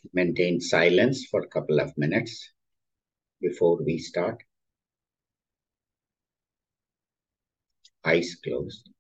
Maintain silence for a couple of minutes before we start. Eyes closed.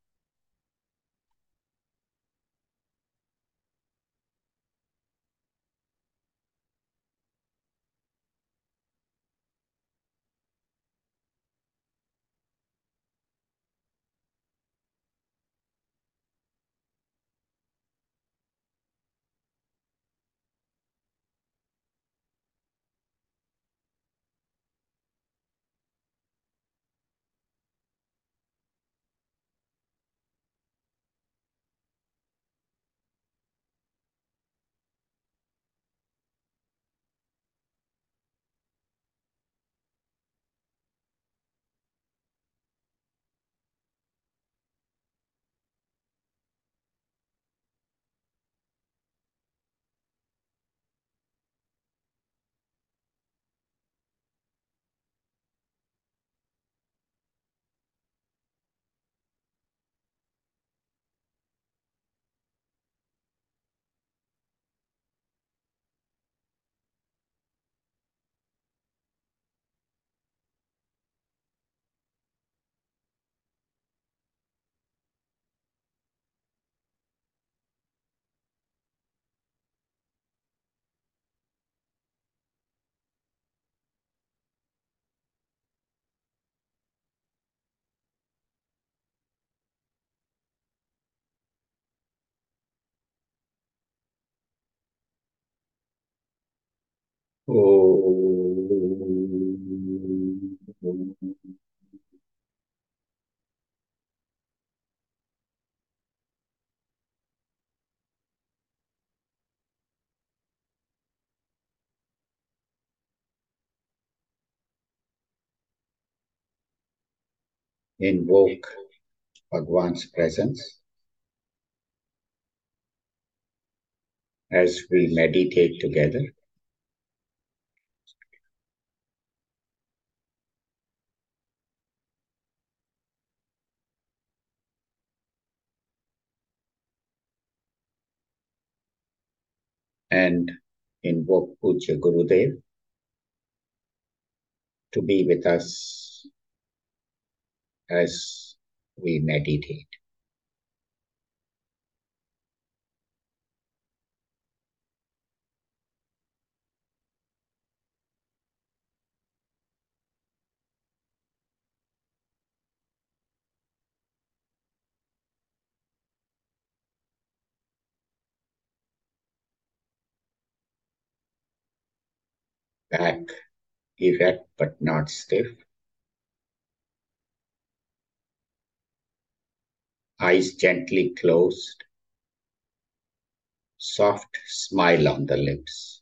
Invoke Bhagwan's presence as we meditate together. And invoke Pujya Gurudev to be with us as we meditate. Back erect but not stiff. Eyes gently closed. Soft smile on the lips.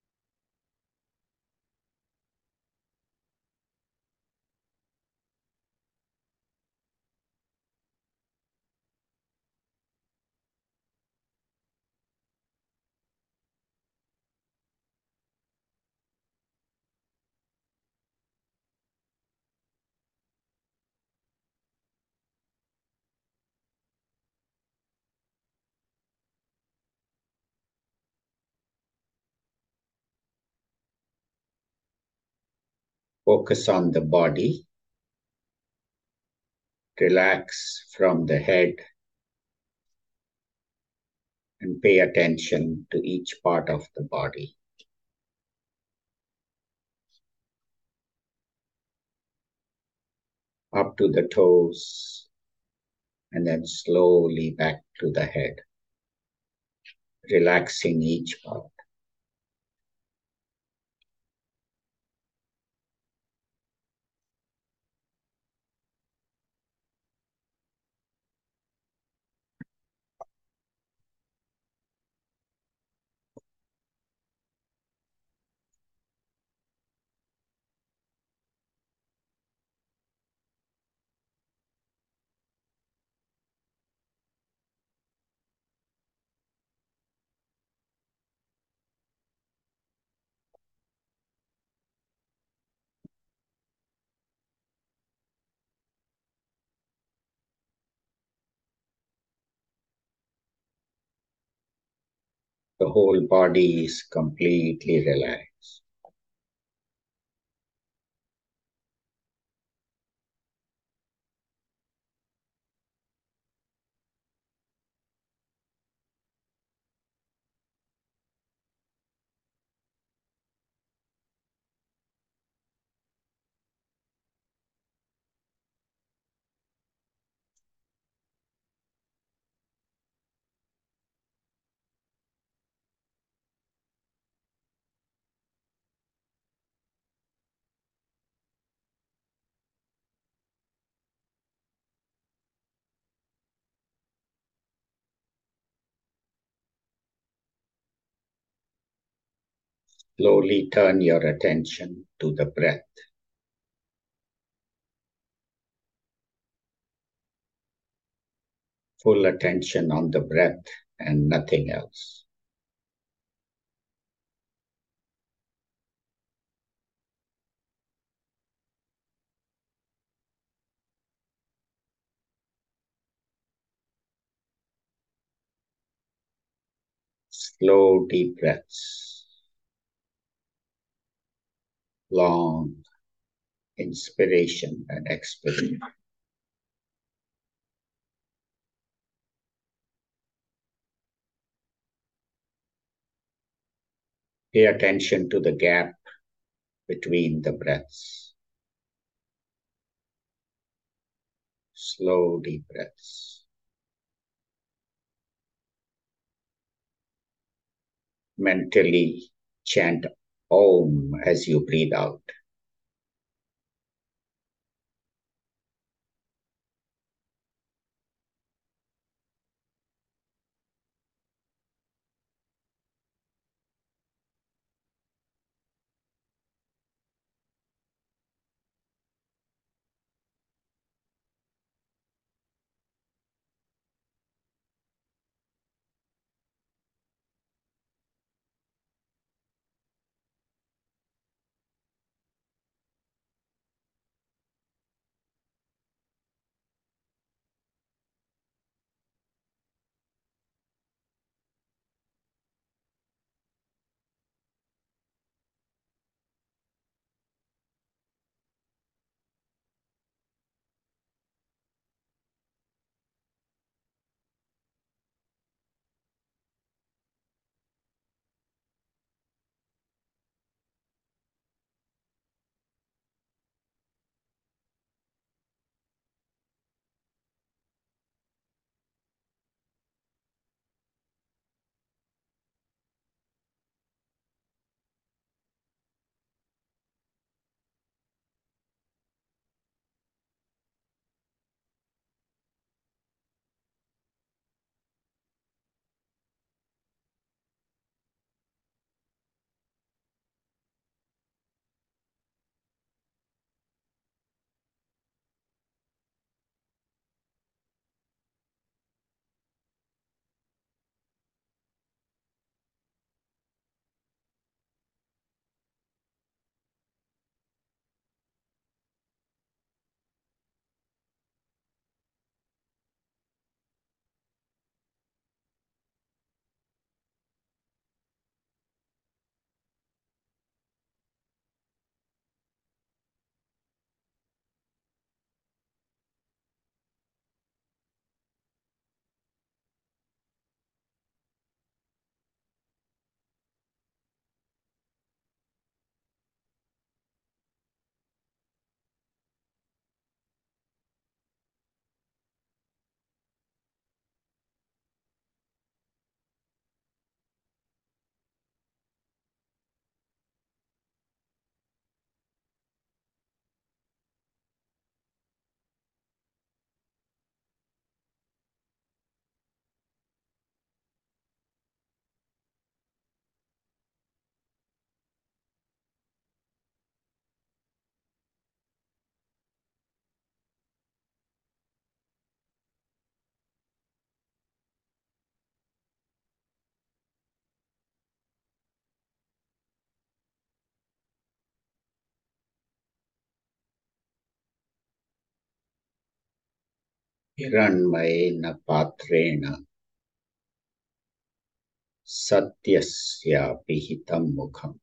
Focus on the body. Relax from the head and pay attention to each part of the body. Up to the toes and then slowly back to the head, relaxing each part. The whole body is completely relaxed. Slowly turn your attention to the breath. Full attention on the breath and nothing else. Slow, deep breaths. Long inspiration and expiration. Pay attention to the gap between the breaths. Slow, deep breaths. Mentally chant Om as you breathe out. Hiranmayena Patrena Satyasya pihitam mukham.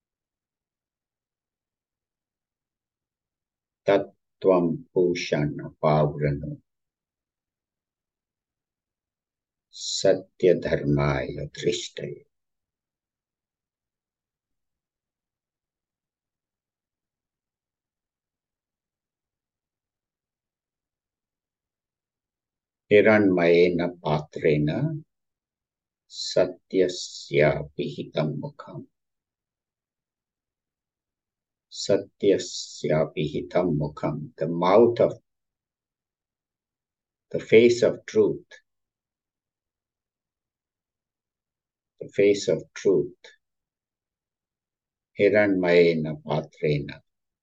Tattvam pushana pavrano. Satya dharmaya drishtaya. Hiranmayena patrena satyasya pihitam mukham. Satyasya pihitam mukham. The mouth of the face of truth. The face of truth. Hiranmayena patrena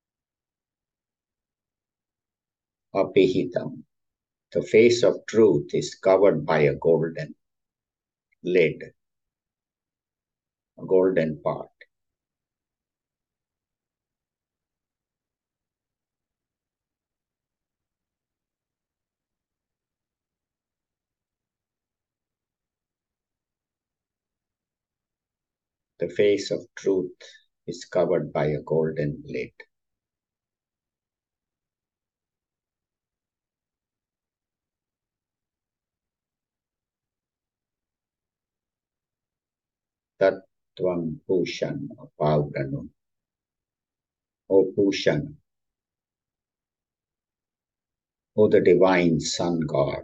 apihitam. The face of truth is covered by a golden lid, a golden pot. The face of truth is covered by a golden lid. Tattvam Pushan Pavranu. O Pushan, O the divine sun god,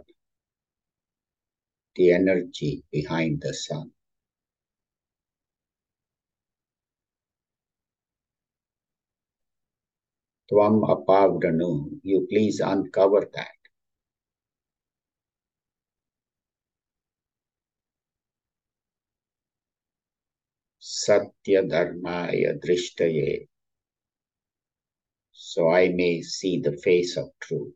the energy behind the sun. Tvam Apavranu, you please uncover that. Satya Dharmaya Drishtaye, so I may see the face of truth.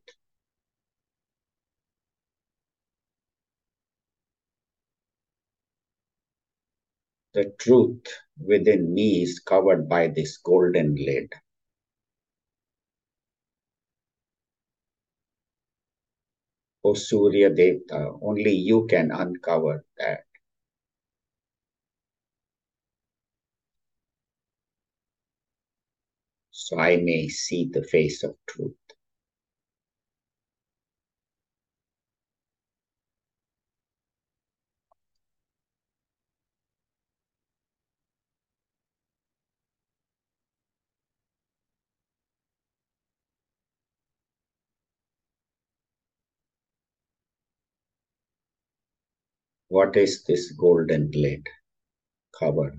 The truth within me is covered by this golden lid. O Surya Devta, only you can uncover that. So I may see the face of truth. What is this golden lid cover?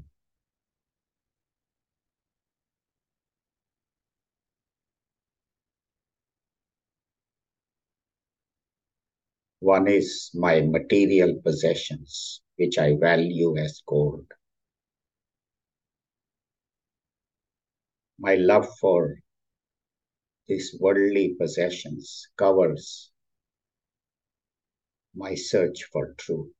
One is my material possessions, which I value as gold. My love for these worldly possessions covers my search for truth.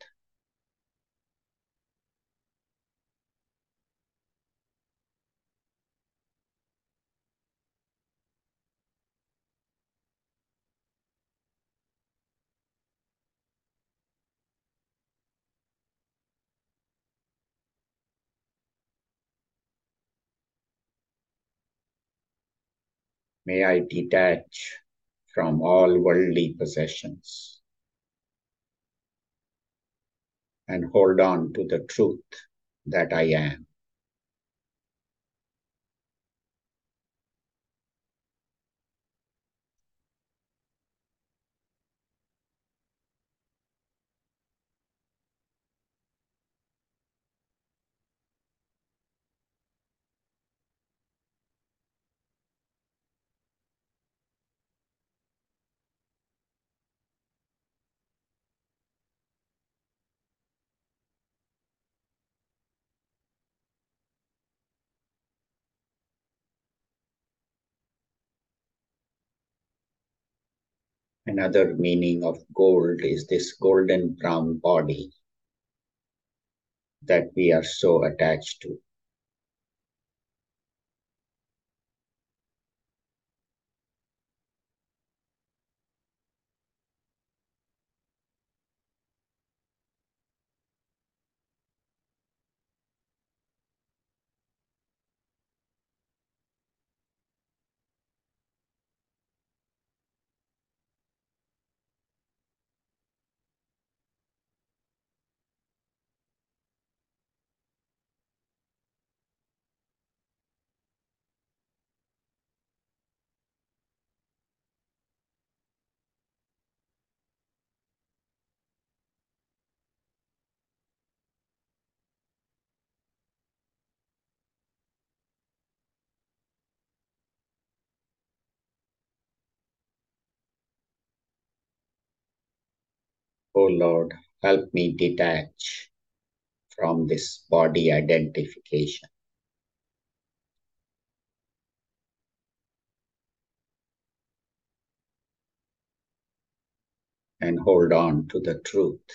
May I detach from all worldly possessions and hold on to the truth that I am. Another meaning of gold is this golden brown body that we are so attached to. O Lord, help me detach from this body identification and hold on to the truth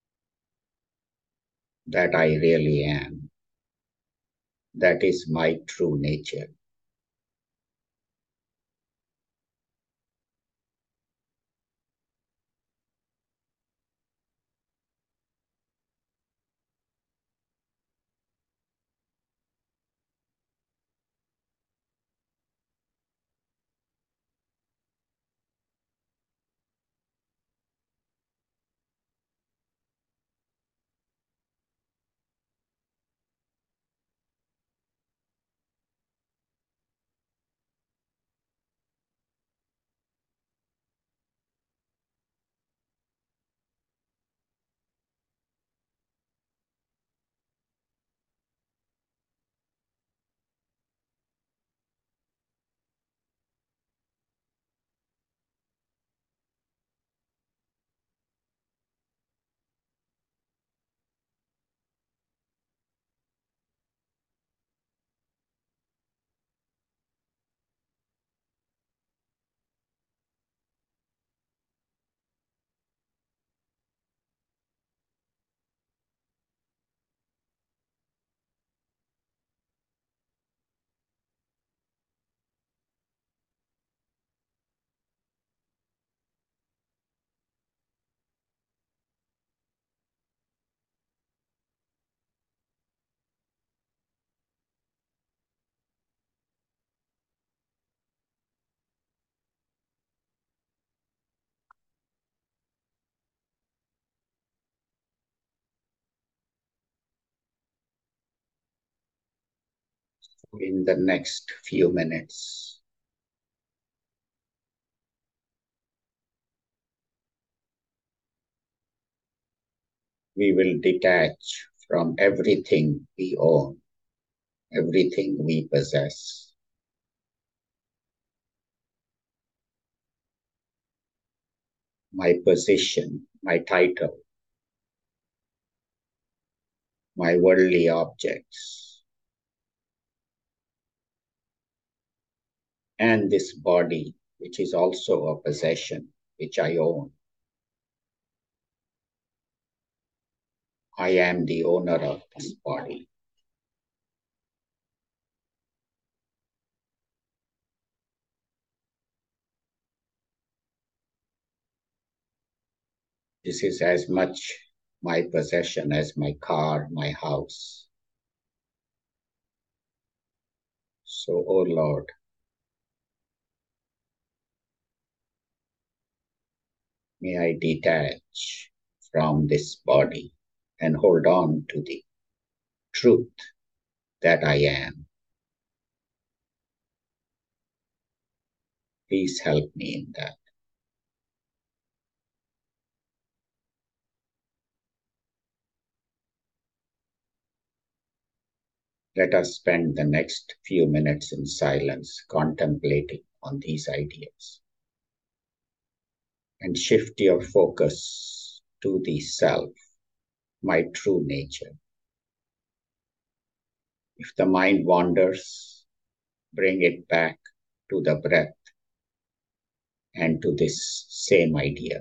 that I really am. That is my true nature. In the next few minutes, we will detach from everything we own, everything we possess, my position, my title, my worldly objects, and this body, which is also a possession, which I own. I am the owner of this body. This is as much my possession as my car, my house. So, oh Lord, may I detach from this body and hold on to the truth that I am. Please help me in that. Let us spend the next few minutes in silence contemplating on these ideas and shift your focus to the self, my true nature. If the mind wanders, bring it back to the breath and to this same idea.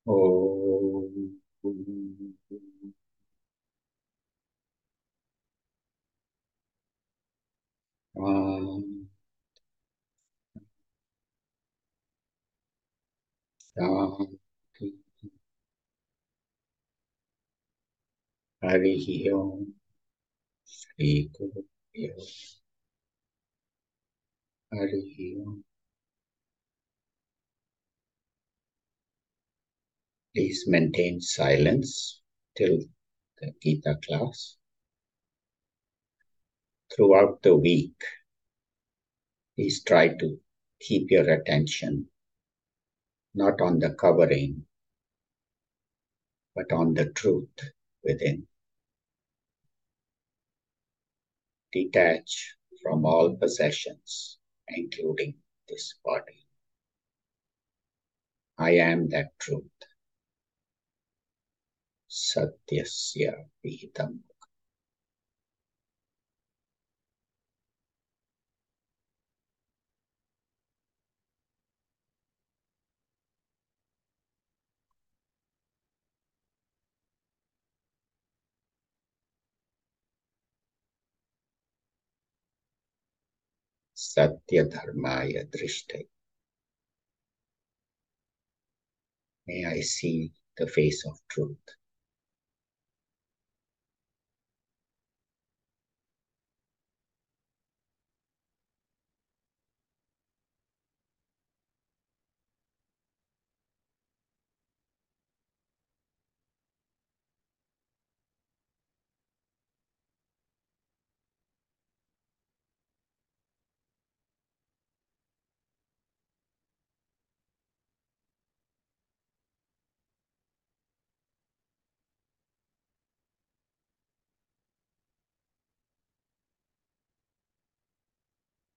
Om. Om. Shanti. Harihi Om. Shri Guru Harihi Om. Please maintain silence till the Gita class. Throughout the week, please try to keep your attention not on the covering, but on the truth within. Detach from all possessions, including this body. I am that truth. Satyasya Vihitam. Satya Dharmaya Drishte. May I see the face of truth.